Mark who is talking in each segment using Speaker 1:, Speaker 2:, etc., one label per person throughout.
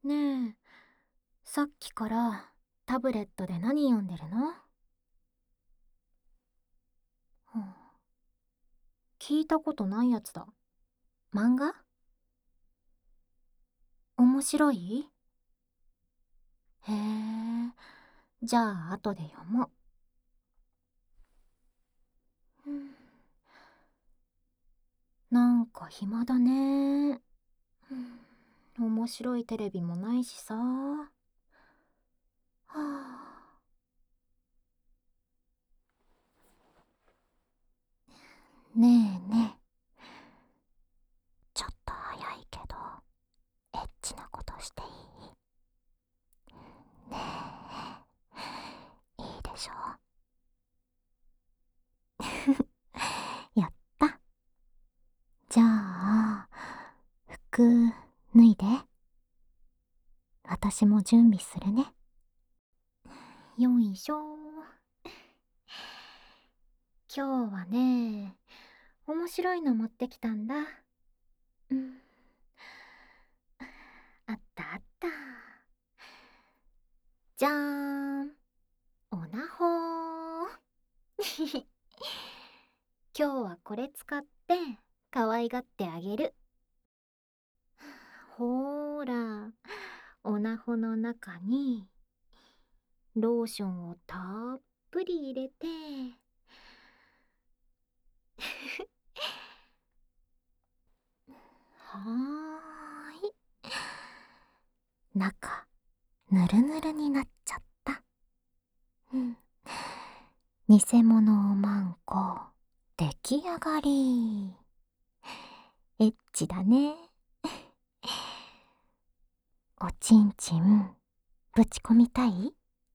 Speaker 1: ねえ、さっきからタブレットで何読んでるの？うん、聞いたことないやつだ。漫画？面白い？へえ、じゃあ後で読もう。なんか暇だね。面白いテレビもないしさ。はあ、ねえねえ、ちょっと早いけどエッチなことしていい？ねえ、いいでしょ？やった。じゃあ服脱いで。私も準備するね。よいしょ。今日はね、面白いの持ってきたんだ。うん、あったあった。じゃーん、おなほー。今日はこれ使って可愛がってあげる。ほーら、おなほの中にローションをたっぷり入れて、はーい。中、ぬるぬるになっちゃった。うん。偽物おまんこ、出来上がり。エッチだね。おちんちん、ぶち込みたい？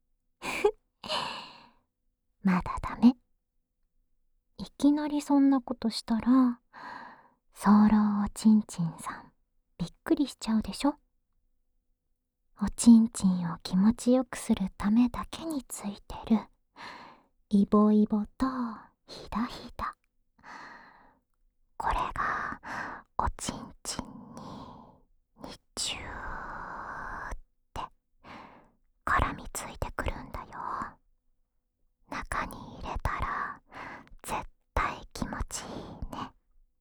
Speaker 1: まだダメ。いきなりそんなことしたら、早漏おちんちんさん、びっくりしちゃうでしょ。おちんちんを気持ちよくするためだけについてるイボイボとヒダヒダ、これがおちんちんにチューって絡みついてくるんだよ。中に入れたら絶対気持ちいいね。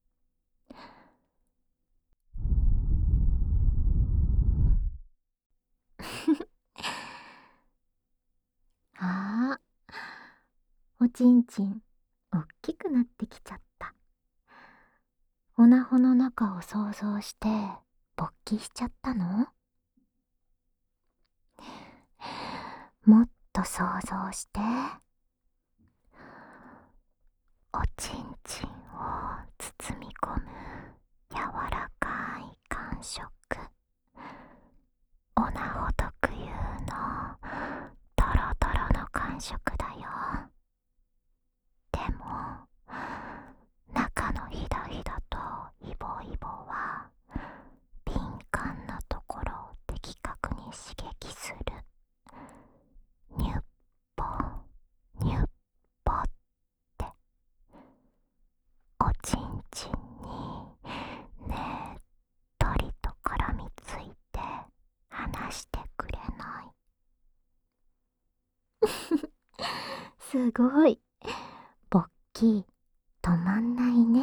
Speaker 1: ああ、おちんちんおっきくなってきちゃった。おなほの中を想像して勃起しちゃったの？もっと想像して。おちんちんを包み込む柔らかい感触、おなほ特有のトロトロの感触だよ。でも中のヒダヒダとイボイボは敏感なところを的確に刺激する。ニュッポニュッポっておちんちんにねっとりと絡みついて離してくれない。すごい。勃起止まんないね。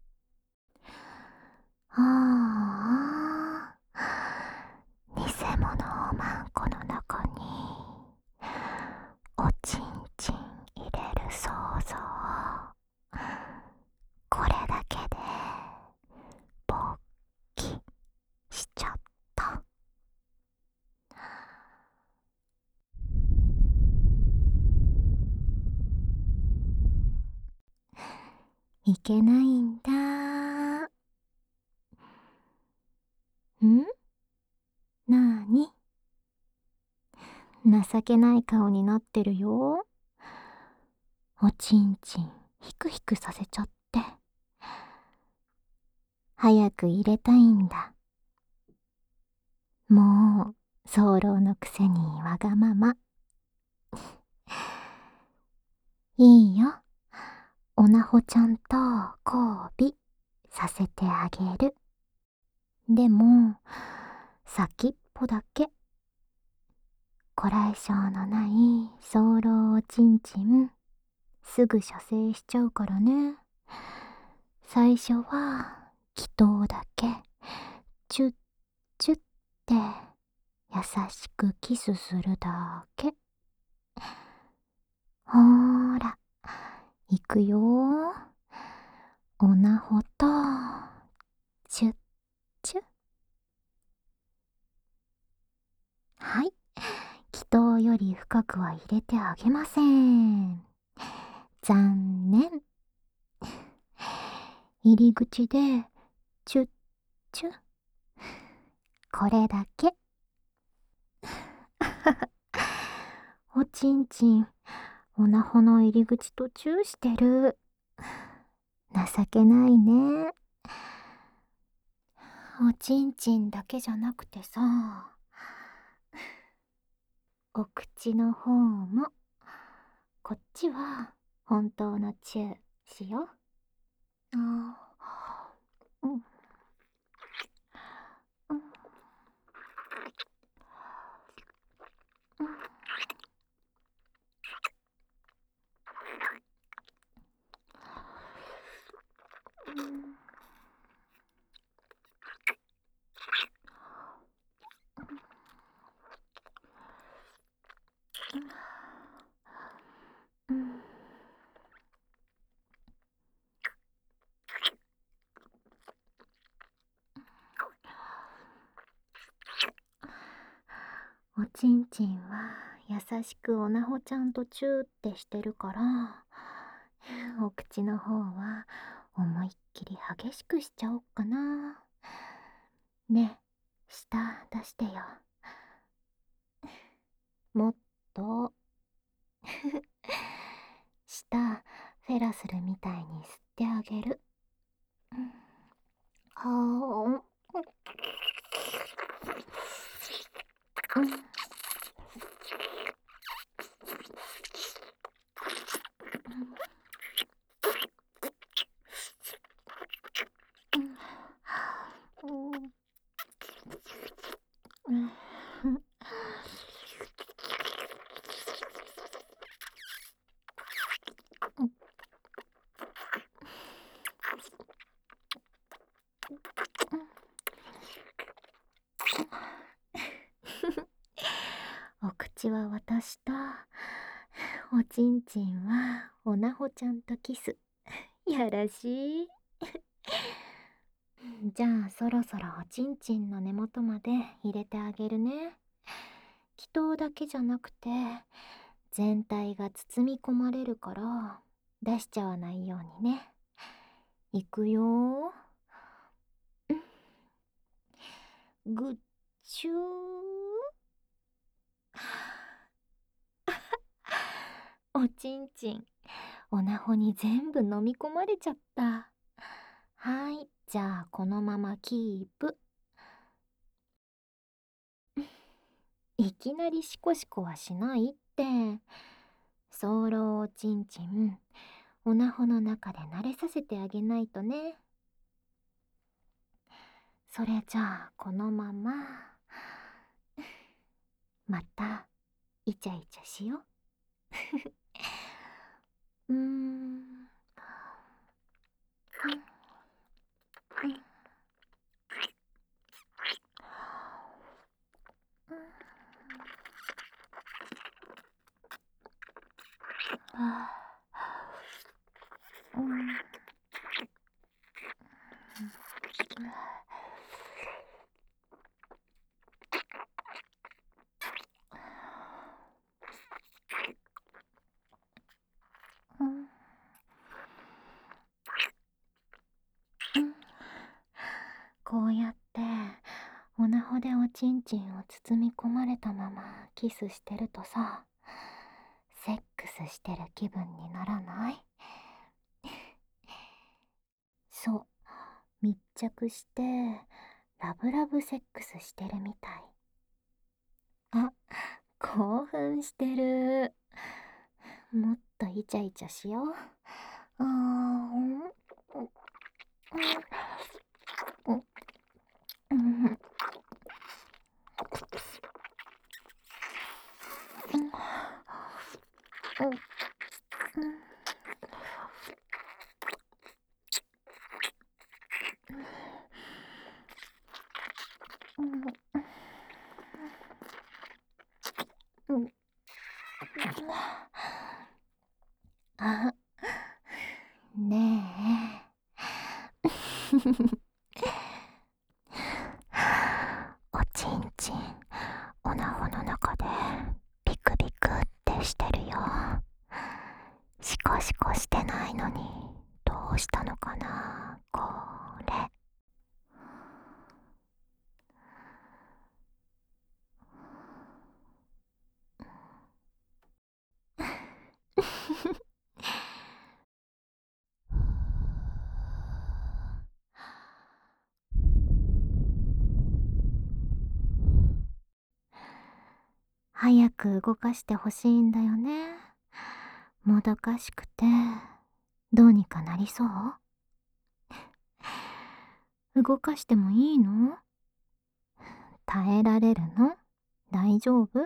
Speaker 1: ああ、偽物おまんこの中におちんちん入れる想像、これだけで勃起しちゃった。いけないんだ。ん？なーに？情けない顔になってるよ。おちんちんヒクヒクさせちゃって。早く入れたいんだ。もう早漏のくせにわがまま。いいよ。おなほちゃんと交尾させてあげる。でも先っ歩だけ。こらえ性のない早漏おちんちん、すぐ射精しちゃうからね。最初は気筒だけチュッチュッって優しくキスするだけ。ほーら、いくよー。おなほとチュッチュッ。はい、気筒より深くは入れてあげません。残念。入り口でチュッチュッ、これだけ。おちんちん、おなほの入り口とチューしてる。情けないね。おちんちんだけじゃなくてさ、お口の方も、こっちは本当のチューしよう。うん、うん、うん、うん。おちんちんは優しくおなほちゃんとチューってしてるから、お口の方は思いっきり激しくしちゃおっかな。ねえ、舌出してよ。もっと。舌フェラするみたいに吸ってあげる。あー、うん、うん、うん、お口は私と、おちんちんはおなほちゃんとキス。やらしい。じゃあそろそろおちんちんの根元まで入れてあげるね。気筒だけじゃなくて全体が包み込まれるから出しちゃわないようにね。いくよー。ぐっちゅー。おちんちん、おなほに全部飲み込まれちゃった。はい、じゃあこのままキープ。いきなりシコシコはしないって。早漏おちんちん、おなほの中で慣れさせてあげないとね。それじゃあこのまままたイチャイチャしよう。こうやっておなほでおちんちんを包み込まれたままキスしてるとさ、セックスしてる気分にならない？そう、密着してラブラブセックスしてるみたい。あ、興奮してる。もっとイチャイチャしよう。あー、うん、うん、 あ、ねえ。おちんちん、おなほの中でビクビクってしてるよ。シコシコしてないのにどうしたのかな、これ。早く動かしてほしいんだよね。もどかしくてどうにかなりそう？動かしてもいいの？耐えられるの？大丈夫？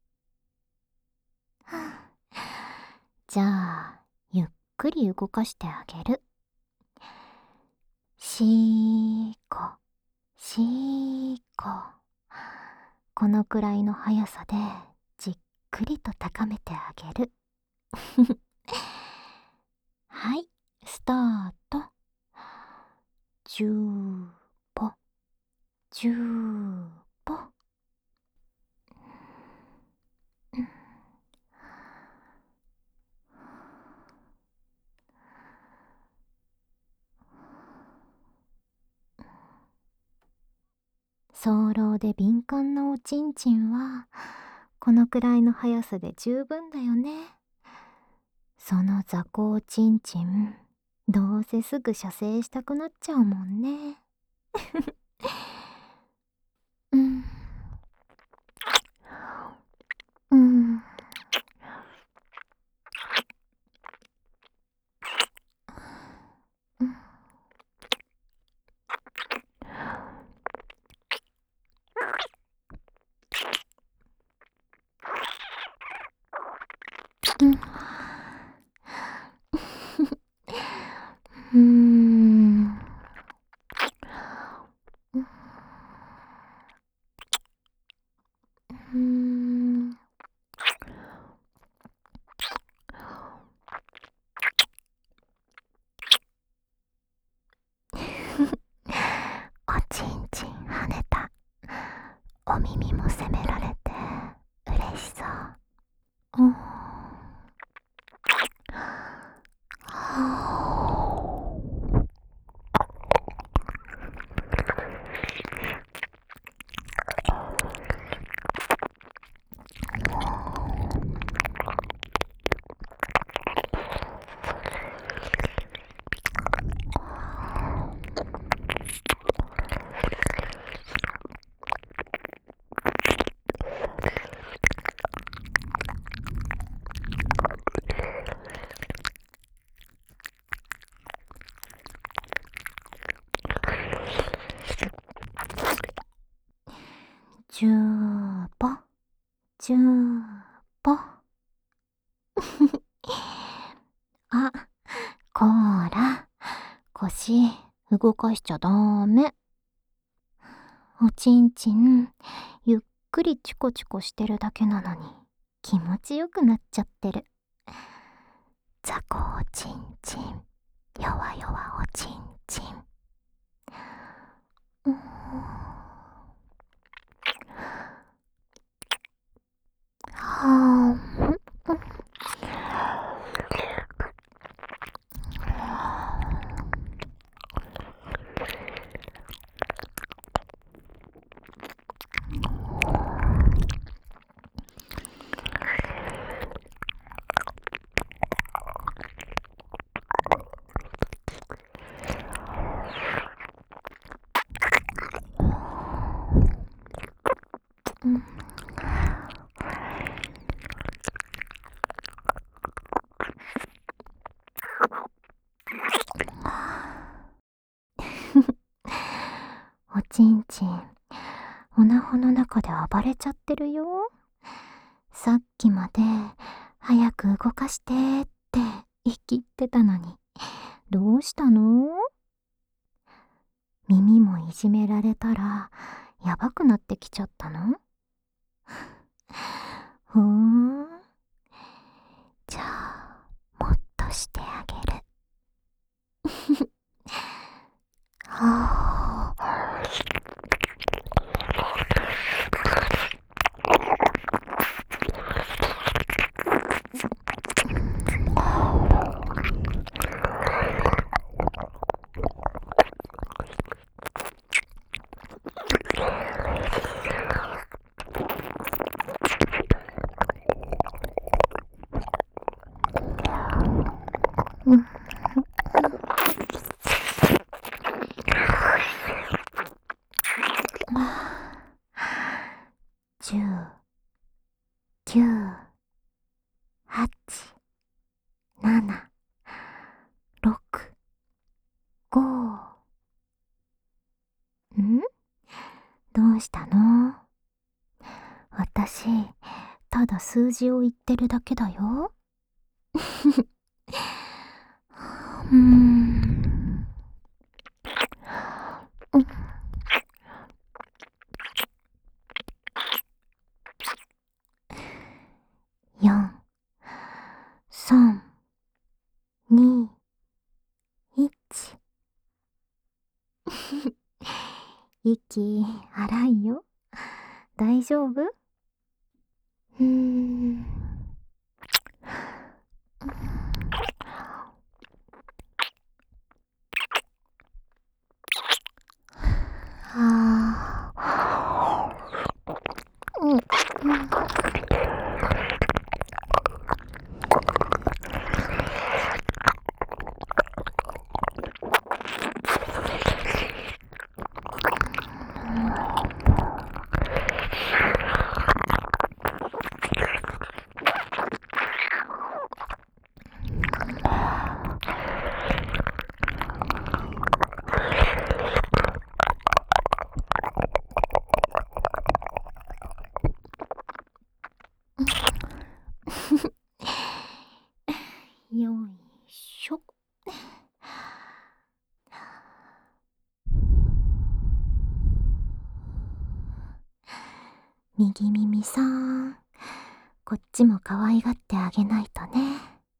Speaker 1: じゃあゆっくり動かしてあげる。しーこしーこ。このくらいの速さでじっくりと高めてあげる。はい、スタート。ジューポジューポ。早漏で敏感なおちんちんはこのくらいの速さで十分だよね。その雑魚おちんちん、どうせすぐ射精したくなっちゃうもんね。うん、うん、うん。うん。うん。おちんちん跳ねた。お耳も責められて嬉しそう。うん。ジューポジューポ。あ、こーら、腰動かしちゃダメ。おちんちんゆっくりチコチコしてるだけなのに気持ちよくなっちゃってる。雑魚おちんちん、弱々おちんちん。うん。はうん。おちんちん、おなほの中で暴れちゃってるよ。さっきまで早く動かしてって言い切ってたのにどうしたの？耳もいじめられたらやばくなってきちゃったの？ふーん。じゃあ、もっとしてあげる。はあ。うん。10、9、8、7、6、5。どうしたの？私、ただ数字を言ってるだけだよ。うーん。4、3、2、1。息荒いよ。大丈夫？うーん。ああ。うん。よいしょ。右耳さん、こっちも可愛がってあげないとね。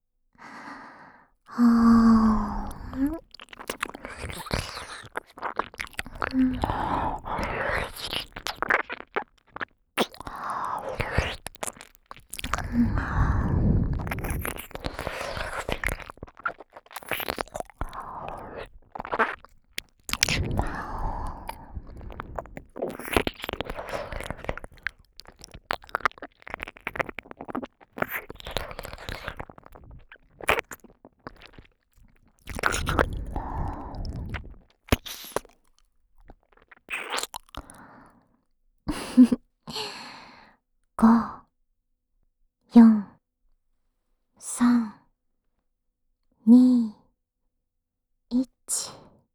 Speaker 1: はあ。5、4、3、2、1。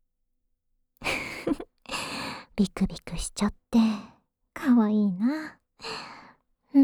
Speaker 1: ビクビクしちゃってかわいいな。うん。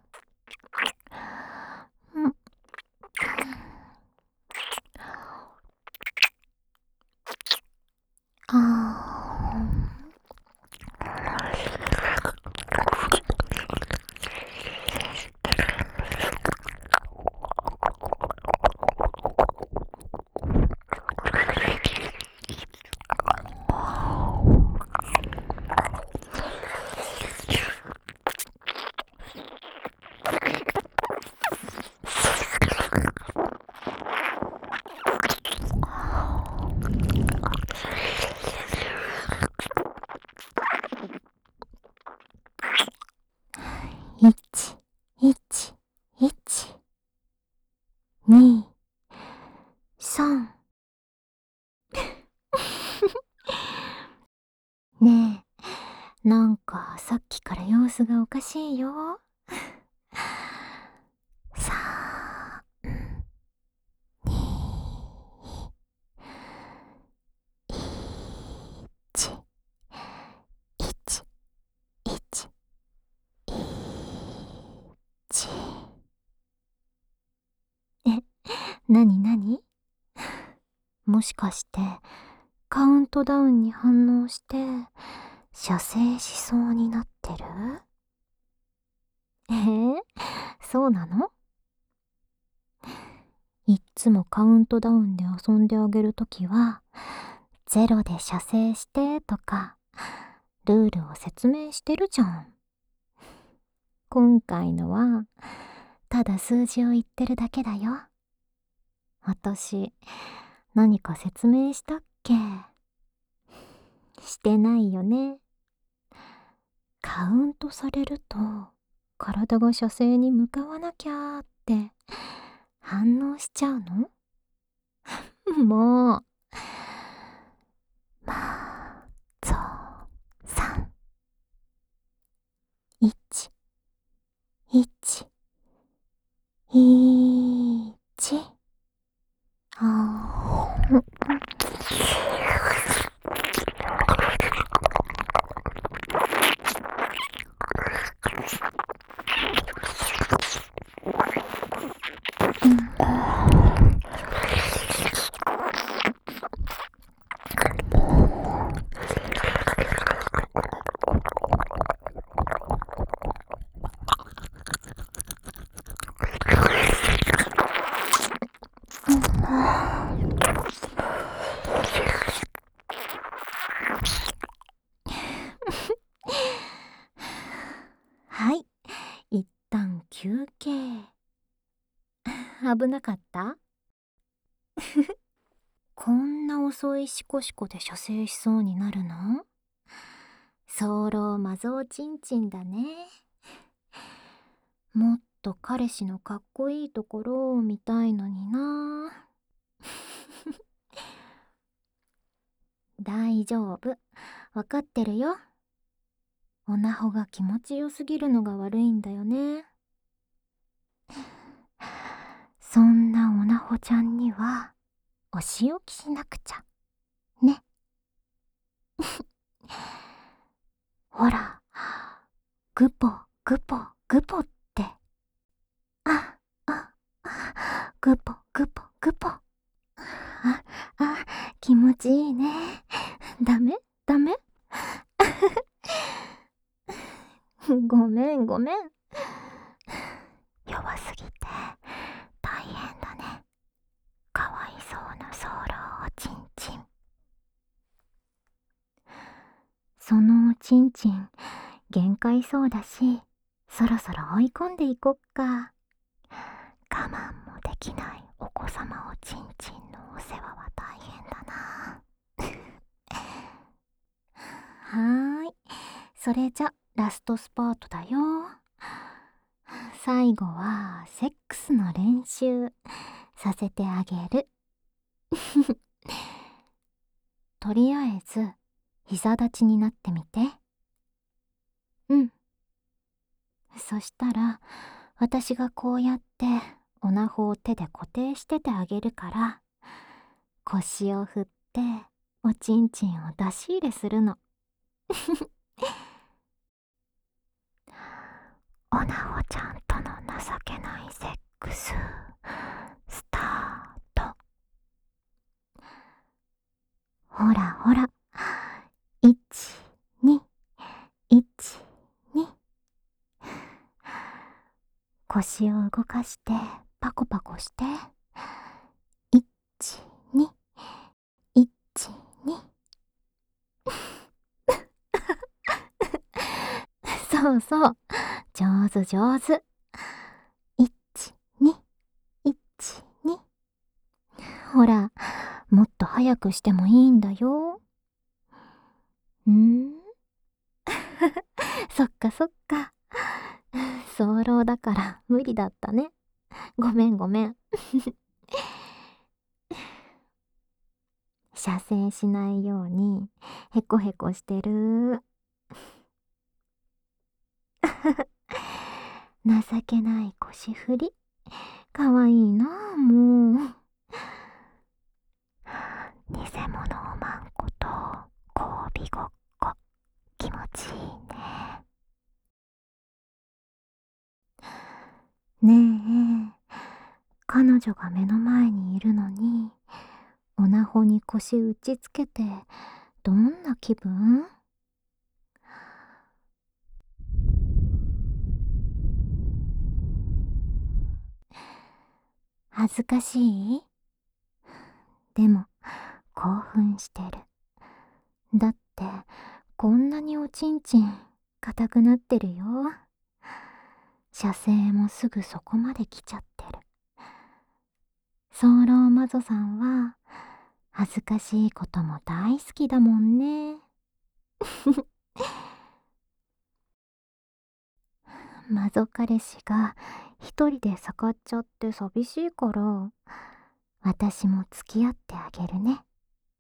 Speaker 1: ああ。1、1、1、2、3。ねえ、なんかさっきから様子がおかしいよ。3、2、1、1、1、1。なになに？もしかしてカウントダウンに反応して射精しそうになってる？そうなの？いっつもカウントダウンで遊んであげるときは、0で射精してとか、ルールを説明してるじゃん。今回のは、ただ数字を言ってるだけだよ。私、何か説明したっけ？してないよね。カウントされると、体が射精に向かわなきゃーって反応しちゃうの？もう。まあ、3、1、1、1、あー。はい、一旦休憩。危なかった？こんな遅いシコシコで射精しそうになるの？早漏魔造ちんちんだね。もっと彼氏のかっこいいところを見たいのにな。大丈夫、わかってるよ。おなほが気持ちよすぎるのが悪いんだよね。そんなおなほちゃんにはお仕置きしなくちゃね。ほら、グポグポグポって。あ、あ、グポグポグポ。気持ちいいね。ダメダメ。ごめんごめん。弱すぎて大変だね。かわいそうなソーラーちんちん。そのおちんちん限界そうだし、そろそろ追い込んでいこっか。我慢もできないお子様おちんちんのお世話は大変だな。はーい、それじゃラストスパートだよ。最後はセックスの練習させてあげる。とりあえず膝立ちになってみて。うん。そしたら私がこうやっておなほを手で固定しててあげるから、腰を振っておちんちんを出し入れするの。おなほちゃんとの情けないセックススタート。ほらほら、1、2、1、2。腰を動かしてパコパコして、1、2、1、2。そうそう、上手上手。1、2、1、2。ほら、もっと早くしてもいいんだよ。そっかそっか。早漏だから無理だったね。ごめんごめん。射精しないようにヘコヘコしてる。情けない腰振り。かわいいなあ、もう。偽物おまんこと交尾ごっこ、気持ちいいね。ねえ、彼女が目の前にいるのにおなほに腰打ちつけてどんな気分？ 恥ずかしい？でも興奮してる。だってこんなにおちんちん硬くなってるよ。射精もすぐそこまで来ちゃってる。早漏マゾさんは恥ずかしいことも大好きだもんね。マゾ彼氏が一人で盛っちゃって寂しいから、私も付き合ってあげるね。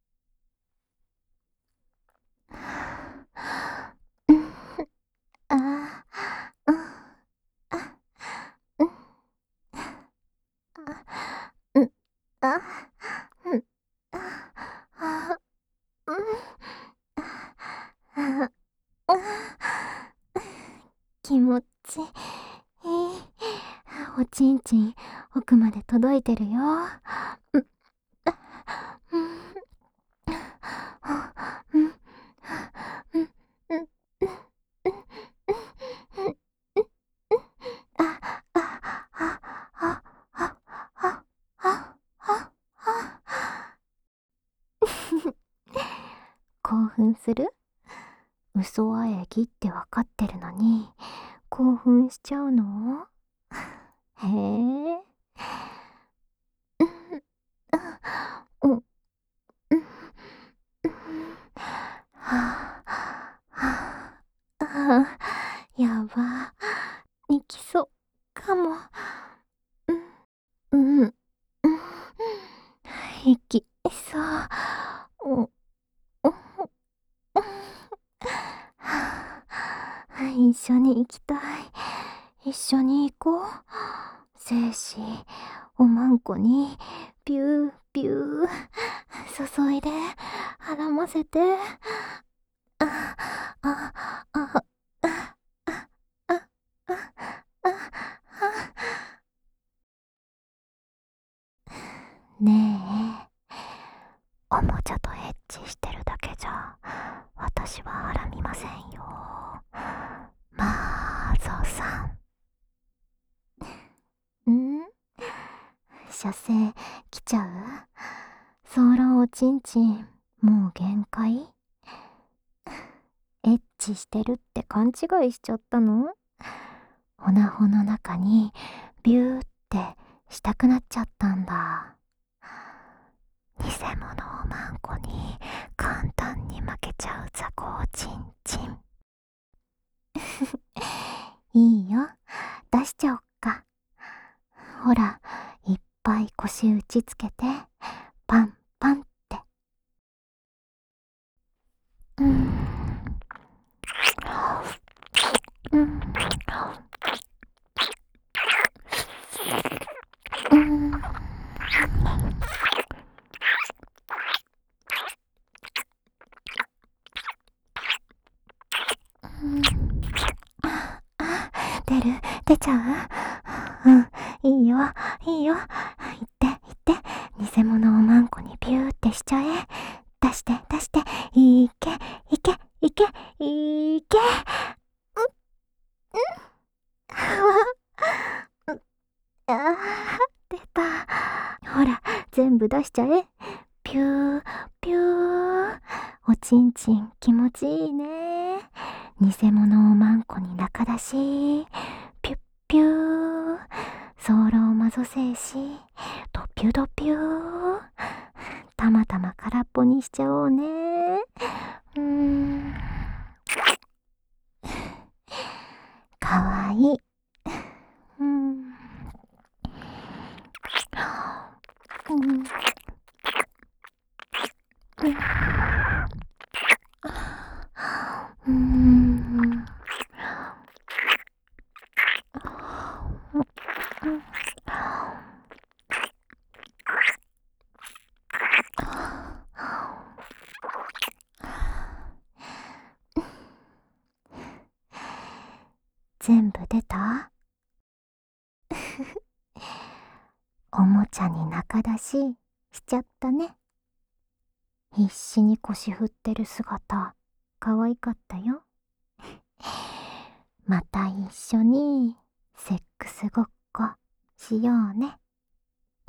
Speaker 1: ああ、うん、うん、あ、うん、あ、うん、あ、気持ちいい。おちんちん奥まで届いてるよ。うん、うん、うん、うん、うん、あ、あ、あ、あ、あ、あ、あ、あ、あ、興奮する？嘘は演技ってわかってるのに興奮しちゃうの？へえ。うん、うん、うん、はあ、はあ、あ、やば。いきそうかも。うん、うん、いきそう。うん、うん、はあ、一緒に行きたい。一緒に行こう。精子、おまんこに、ビュー、ビュー、注いで、絡ませて、あ、あ、あ、あ、あ、あ、ねえ、おもちゃとエッチしてるだけじゃ、私はあらみませんよ。マーゾさん。射精来ちゃう？ソーラおちんちん、もう限界？エッチしてるって勘違いしちゃったの？オナホの中にビューってしたくなっちゃったんだ。偽物をマンコに簡単に負けちゃう雑魚ちんちん。いいよ、出しちゃおっか。ほら、いっぱい腰打ちつけて、パンパンって。うん、うん、うん、うん、出ちゃう？うん、いいよ、いいよ。行って、行って。偽物をマンコにビューってしちゃえ。出して、出して。いけ、いけ、いけ、いけ。うん、うん、あー、出た。ほら、全部出しちゃえ。ピュー、ピュー。おちんちん気持ちいいね。偽物をマンコに仲出し。ピュッピュー。ソーローマゾ精子。ドピュドピュー。たまたま空っぽにしちゃおうね。かわいい。うん。うん。うん。全部出た？おもちゃに仲出ししちゃったね。必死に腰振ってる姿、可愛かったよ。また一緒にセックスごっこしようね。